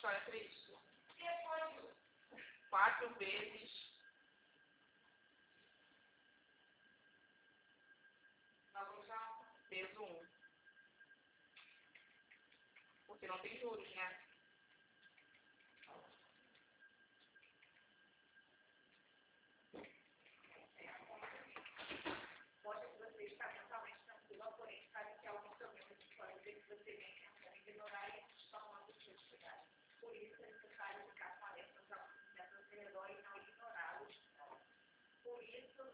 história triste? 4 vezes 1. Porque não tem juros, né?